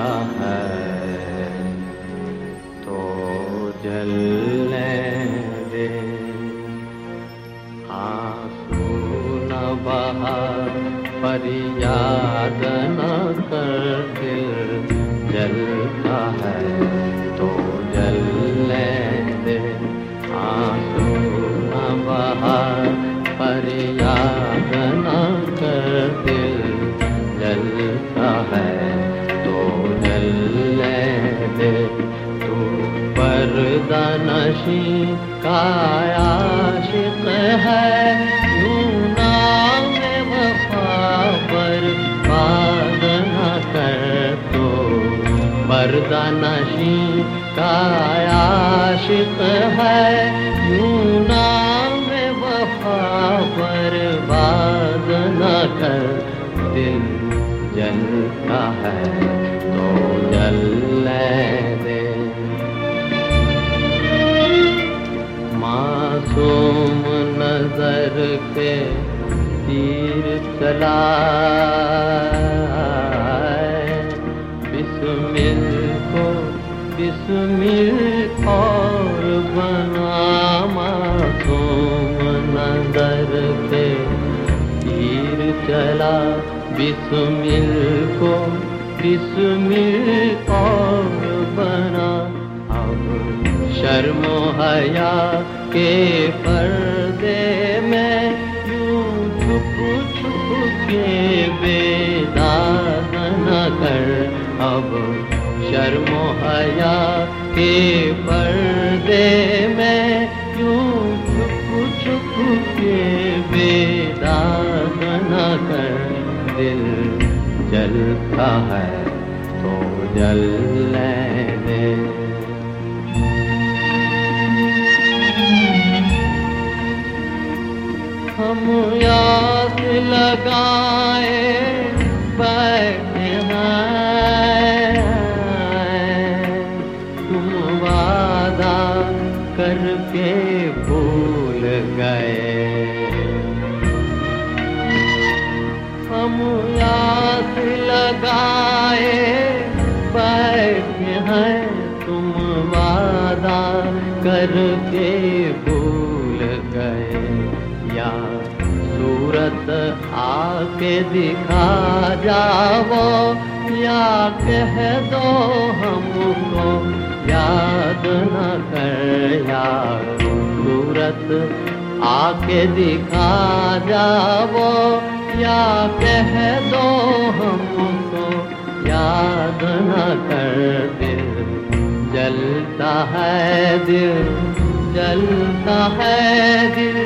जलता है तो जलने दे, आंसू न बहा पर याद न कर, दिल जलता है तो जलने दे, आंसू न बहा पर याद न कर, दिल जलता है तो जलने दे। तू पर्दा नशी का आशिक़ है, यूं नाम वफ़ा बर्बाद न कर। तो पर्दा नशी का आशिक़ है, यूं नाम वफ़ा बर्बाद न कर, दिल जलता है तो जलने दे। मासूम नजर के तीर चला, बिस्मिल को बिस्मिल और बना, मासूम नजर के तीर चला, बिस्मिल को बिस्मिल और बना। अब शर्मो हया के पर्दे में यूं छुप छुप के बेदाग न कर, अब शर्मो हया के पर्दे में यूं छुप छुप के बेदाग न कर, दिल जलता है तो जलने दे। हम याद लगाए बैठे हैं, तुम वादा करके भूल गए। हम याद लगाए बैठे हैं, तुम वादा करके भूल गए। या सूरत आके दिखा जाओ, या कह दो हमको याद न कर। या सूरत आके दिखा जाओ, या कह दो हमको याद न कर, दिल जलता है, दिल जलता है, दिल